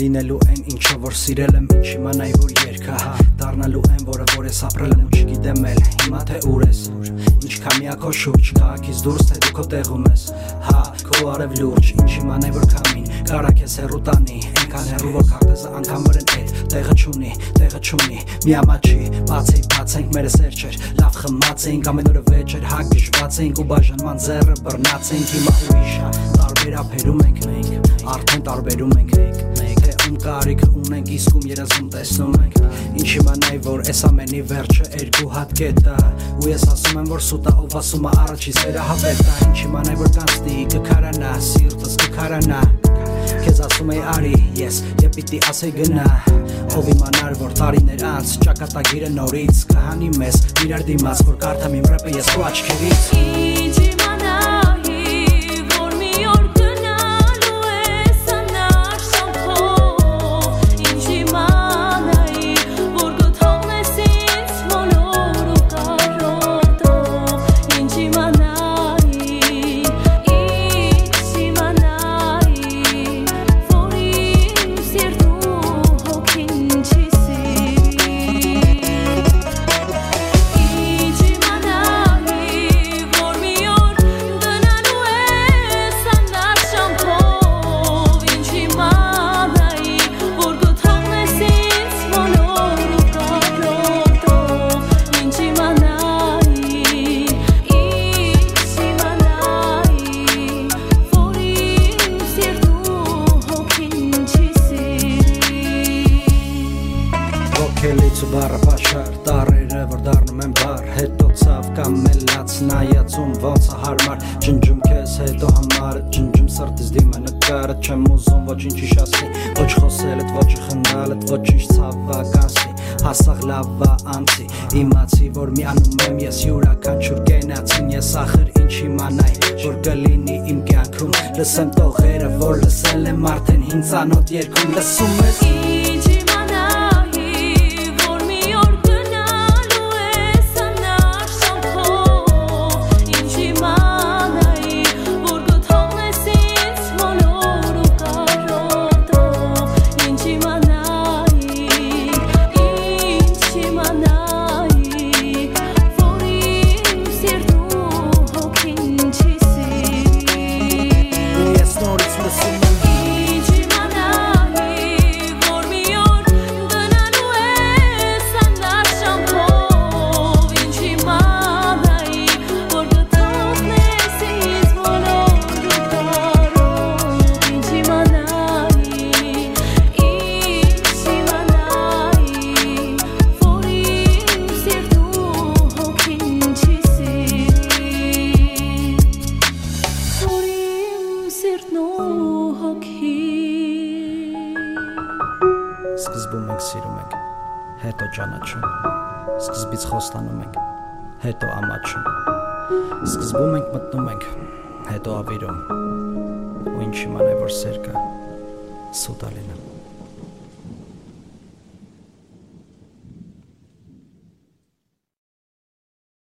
լինելու են ինչը որ սիրել եմ ինչ իմանայի որ երգը դառնալու են որը որ ես ապրել եմ ու չգիտեմ էլ հիմա թե ուր ես ինչքան միա քո շուրջ քաղաքից դուրս թե դու քո տեղում ես հա քո արև լուրջ ինչ իմանայի որ քամին կարա քեզ հեռու տանի այնքան հեռու որ քարտեզը անգամ վրեն այդ տեղը չունի մի ամաչի բացենք մեր սերչեր լավ խմած էինք ամեն օրը վեճեր հագժված էինք ու բաժանման ձեռը բռնած էինք հիմա ուրիշ է տարբերափերում ենք մենք արդեն տարբերում ենք թե ում կարիք ունենք իսկում երազում տեսնում ենք ինչ իմանայի որ այս ամենի վերջը երկու հատ կետ է ու ես ասում եմ որ սուտ է ով ասում է առաջի սերը հավետ է ինչ իմանայի որ կանցնի կքարանա սիրտս կքարանա Քեզ ասում էի արի ես եւ պիտի ասեի գնա ով իմանար որ տարիներ անց ճակատագիրը նորից կհանի մեզ իրար դիմաց որ կարդամ իմ ռեպը ես քո աչքերից Ինչ իմանայի որ մի օր գնալու ես անար շամփով Ինչ իմանայի որ գտողնես ինձ մոլոր ու կարոտով Ինչ իմանայի Քելից ու բարը պաշար տարերը որ դառնում են բար հետո ցավ կամ մելած նայածում ոնց է հարմար ջնջում քեզ հետո համարը ջնջում սրտից դիմը նկարը չեմ ուզում ոչինչ իշասի ոչ խոսելդ ոչ խնդալդ ոչինչ ցավականցի հասաղ լավա անցի իմացի որ միանում եմ ես յուրաքանչյուր կենացին ես ախր ինչ իմանայի որ կլինի իմ կյանքում լսեմ տողերը որ լսել եմ արդեն հինցանոտ երկում լսում ես Սկզբում ենք սիրում ենք, հետո ճանաչում, սկզբից խոստանում ենք, հետո ամաչում, սկզբում ենք մտնում ենք, հետո ավիրում, ու ինչ իմանայի որ սեր կա, սուտ է լինում